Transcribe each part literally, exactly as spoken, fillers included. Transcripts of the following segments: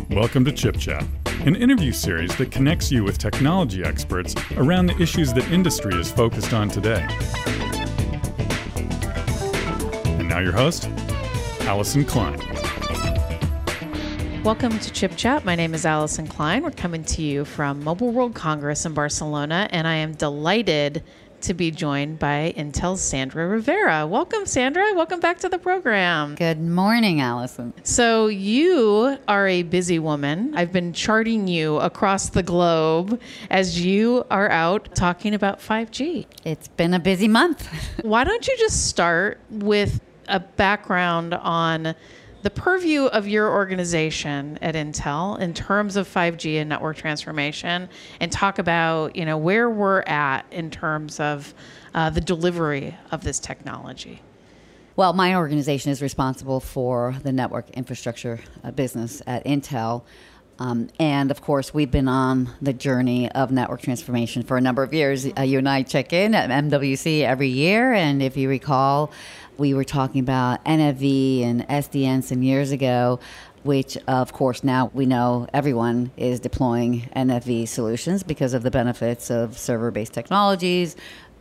Welcome to Chip Chat, an interview series that connects you with technology experts around the issues that industry is focused on today. And now your host, Allison Klein. Welcome to Chip Chat. My name is Allison Klein. We're coming to you from Mobile World Congress in Barcelona, and I am delighted to be joined by Intel's Sandra Rivera. Welcome, Sandra. Welcome back to the program. Good morning, Allison. So you are a busy woman. I've been charting you across the globe as you are out talking about five G. It's been a busy month. Why don't you just start with a background on the purview of your organization at Intel in terms of five G and network transformation, and talk about, you know, where we're at in terms of uh, the delivery of this technology. Well, my organization is responsible for the network infrastructure uh, business at Intel. Um, and of course, we've been on the journey of network transformation for a number of years. Uh, you and I check in at M W C every year. And if you recall, we were talking about N F V and S D N some years ago, which, of course, now we know everyone is deploying N F V solutions because of the benefits of server-based technologies,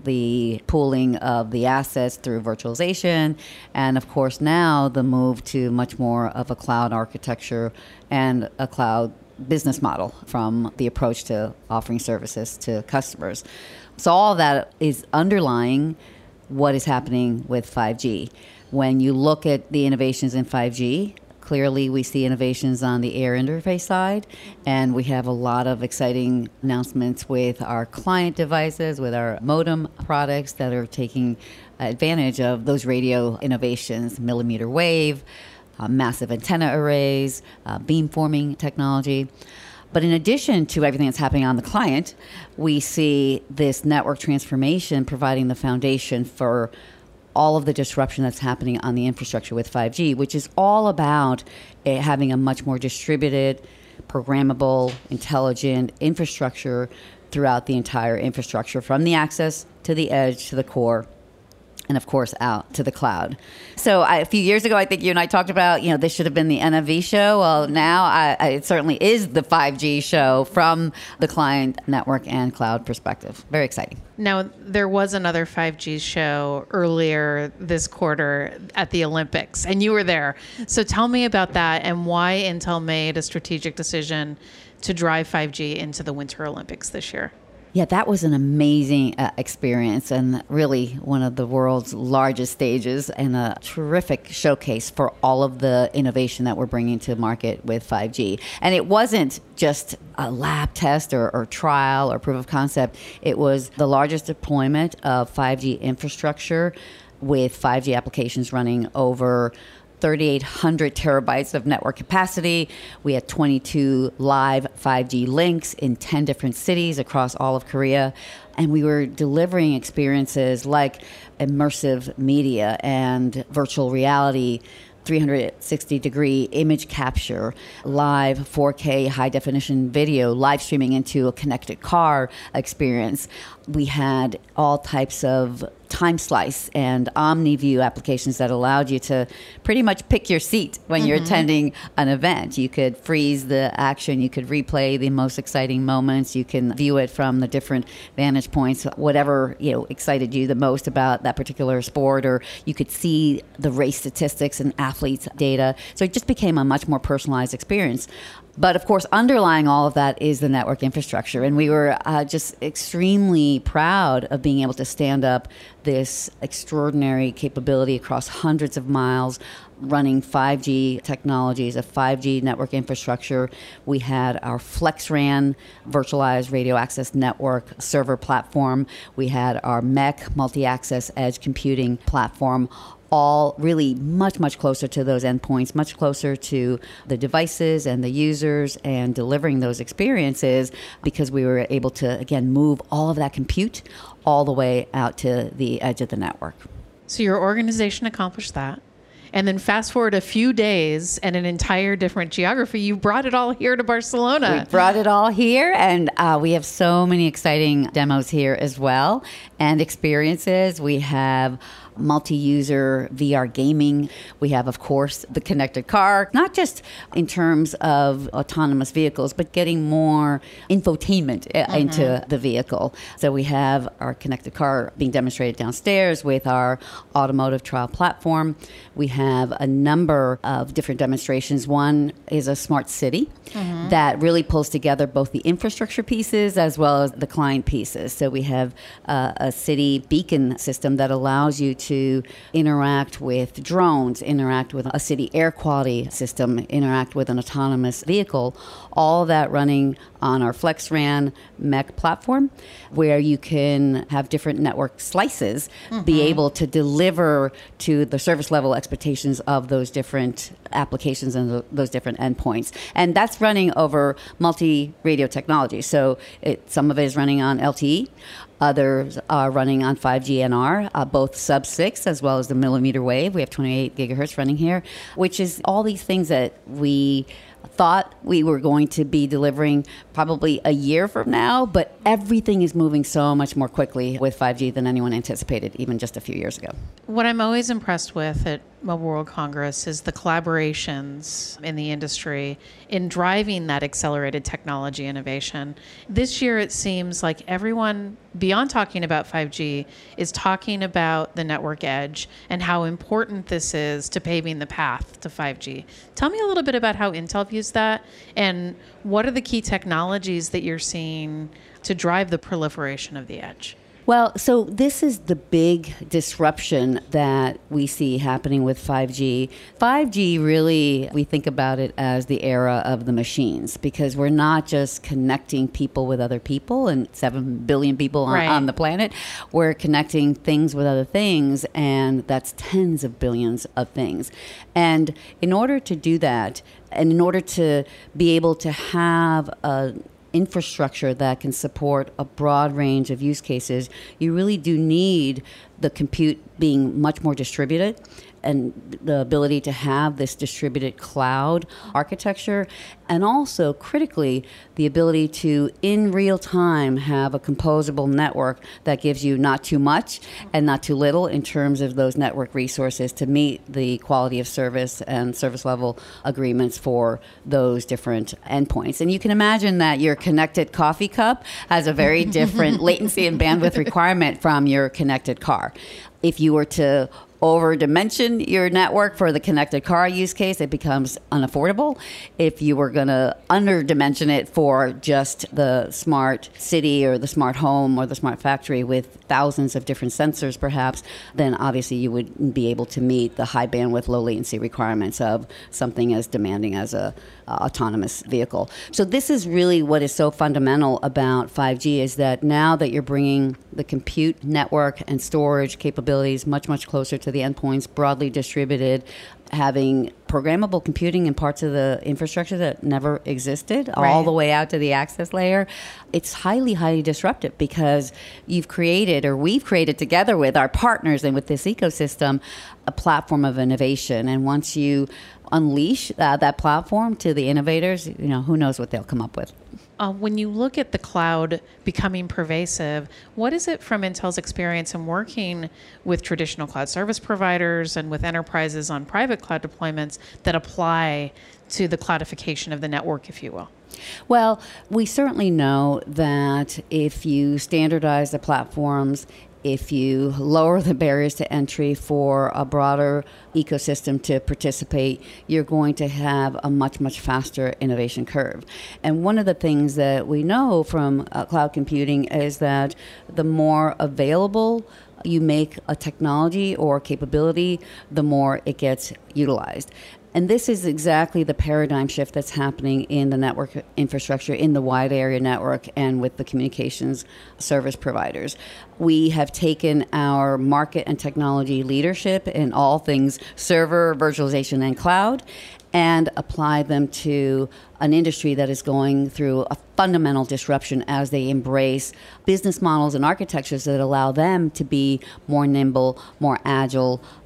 the pooling of the assets through virtualization, and, of course, now the move to much more of a cloud architecture and a cloud business model from the approach to offering services to customers. So all of that is underlying what is happening with five G. When you look at the innovations in five G, clearly we see innovations on the air interface side, and we have a lot of exciting announcements with our client devices, with our modem products that are taking advantage of those radio innovations, millimeter wave, uh, massive antenna arrays, uh, beamforming technology. But in addition to everything that's happening on the client, we see this network transformation providing the foundation for all of the disruption that's happening on the infrastructure with five G, which is all about uh, having a much more distributed, programmable, intelligent infrastructure throughout the entire infrastructure, from the access to the edge to the core, and of course out to the cloud. So I, a few years ago, I think you and I talked about, you know, this should have been the N F V show. Well, now I, I, it certainly is the five G show from the client, network, and cloud perspective. Very exciting. Now, there was another five G show earlier this quarter at the Olympics, and you were there. So tell me about that and why Intel made a strategic decision to drive five G into the Winter Olympics this year. Yeah, that was an amazing uh, experience, and really one of the world's largest stages, and a terrific showcase for all of the innovation that we're bringing to market with five G. And it wasn't just a lab test or, or trial or proof of concept. It was the largest deployment of five G infrastructure with five G applications running over thirty-eight hundred terabytes of network capacity. We had twenty-two live five G links in ten different cities across all of Korea. And we were delivering experiences like immersive media and virtual reality, three sixty degree image capture, live four K high definition video, live streaming into a connected car experience. We had all types of time slice and OmniView applications that allowed you to pretty much pick your seat when mm-hmm. you're attending an event. You could freeze the action, you could replay the most exciting moments, you can view it from the different vantage points, whatever, you know, excited you the most about that particular sport, or you could see the race statistics and athletes' data. So it just became a much more personalized experience. But of course, underlying all of that is the network infrastructure. And we were uh, just extremely proud of being able to stand up this extraordinary capability across hundreds of miles, running five G technologies, a five G network infrastructure. We had our FlexRAN virtualized radio access network server platform. We had our M E C multi-access edge computing platform, all really much, much closer to those endpoints, much closer to the devices and the users, and delivering those experiences, because we were able to, again, move all of that compute all the way out to the edge of the network. So your organization accomplished that. And then fast forward a few days and an entire different geography, you brought it all here to Barcelona. We brought it all here, and uh, we have so many exciting demos here as well, and experiences. We have multi-user V R gaming. We have, of course, the connected car, not just in terms of autonomous vehicles, but getting more infotainment mm-hmm. into the vehicle. So we have our connected car being demonstrated downstairs with our automotive trial platform. We have a number of different demonstrations. One is a smart city mm-hmm. that really pulls together both the infrastructure pieces as well as the client pieces. So we have uh, a city beacon system that allows you to interact with drones, interact with a city air quality system, interact with an autonomous vehicle, all that running on our FlexRAN M E C platform, where you can have different network slices mm-hmm. be able to deliver to the service level expectations of those different applications and th- those different endpoints. And that's running over multi-radio technology. So it, some of it is running on L T E. Others are running on five G N R, uh, both sub six as well as the millimeter wave. We have twenty-eight gigahertz running here, which is all these things that we thought we were going to be delivering probably a year from now, but everything is moving so much more quickly with five G than anyone anticipated even just a few years ago. What I'm always impressed with at Mobile World Congress is the collaborations in the industry in driving that accelerated technology innovation. This year, it seems like everyone, beyond talking about five G, is talking about the network edge and how important this is to paving the path to five G. Tell me a little bit about how Intel views that, and what are the key technologies that you're seeing to drive the proliferation of the edge? Well, so this is the big disruption that we see happening with five G. five G really, we think about it as the era of the machines, because we're not just connecting people with other people and seven billion people on, right. on the planet. We're connecting things with other things, and that's tens of billions of things. And in order to do that, and in order to be able to have a infrastructure that can support a broad range of use cases, you really do need the compute being much more distributed and the ability to have this distributed cloud architecture, and also critically the ability to in real time have a composable network that gives you not too much and not too little in terms of those network resources to meet the quality of service and service level agreements for those different endpoints. And you can imagine that your connected coffee cup has a very different latency and bandwidth requirement from your connected car. If you were to over-dimension your network for the connected car use case, it becomes unaffordable. If you were going to under-dimension it for just the smart city or the smart home or the smart factory with thousands of different sensors perhaps, then obviously you wouldn't be able to meet the high bandwidth, low latency requirements of something as demanding as a uh, autonomous vehicle. So this is really what is so fundamental about five G, is that now that you're bringing the compute network and storage capabilities much, much closer to the endpoints, broadly distributed, having programmable computing in parts of the infrastructure that never existed, right, all the way out to the access layer, it's highly, highly disruptive, because you've created, or we've created together with our partners and with this ecosystem, a platform of innovation. And once you unleash uh, that platform to the innovators, you know, who knows what they'll come up with. Uh, when you look at the cloud becoming pervasive, what is it from Intel's experience in working with traditional cloud service providers and with enterprises on private cloud deployments that apply to the cloudification of the network, if you will? Well, we certainly know that if you standardize the platforms, if you lower the barriers to entry for a broader ecosystem to participate, you're going to have a much, much faster innovation curve. And one of the things that we know from uh, cloud computing is that the more available you make a technology or capability, the more it gets utilized. And this is exactly the paradigm shift that's happening in the network infrastructure, in the wide area network, and with the communications service providers. We have taken our market and technology leadership in all things server, virtualization, and cloud, and apply them to an industry that is going through a fundamental disruption as they embrace business models and architectures that allow them to be more nimble, more agile,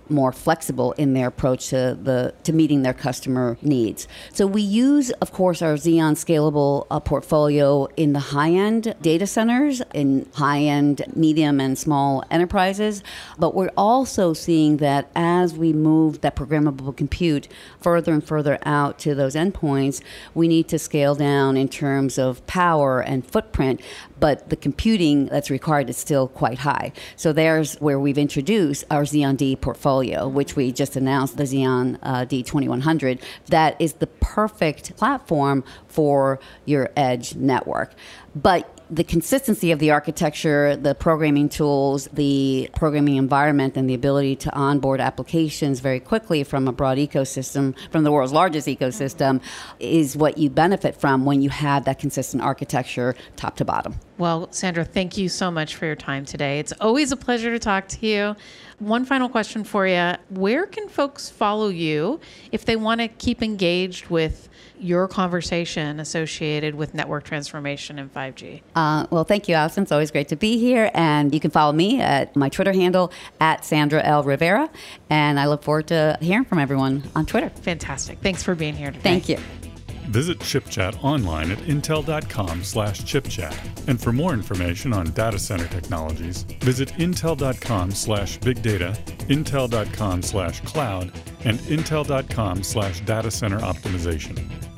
more flexible in their approach to the to meeting their customer needs. So we use, of course, our Xeon Scalable uh, portfolio in the high-end data centers, in high-end medium and small enterprises, but we're also seeing that as we move that programmable compute further and further out to those endpoints, we need to scale down in terms of power and footprint, but the computing that's required is still quite high. So there's where we've introduced our Xeon D portfolio, which we just announced, the Xeon uh, D twenty-one hundred. That is the perfect platform for your edge network. But the consistency of the architecture, the programming tools, the programming environment, and the ability to onboard applications very quickly from a broad ecosystem, from the world's largest ecosystem, is what you benefit from when you have that consistent architecture top to bottom. Well, Sandra, thank you so much for your time today. It's always a pleasure to talk to you. One final question for you. Where can folks follow you if they want to keep engaged with your conversation associated with network transformation and five G? Uh, well, thank you, Allison. It's always great to be here. And you can follow me at my Twitter handle, at Sandra L. Rivera. And I look forward to hearing from everyone on Twitter. Fantastic. Thanks for being here today. Thank you. Visit ChipChat online at intel.com slash chipchat. And for more information on data center technologies, visit intel.com slash big data, intel.com slash cloud, and intel.com slash data center optimization.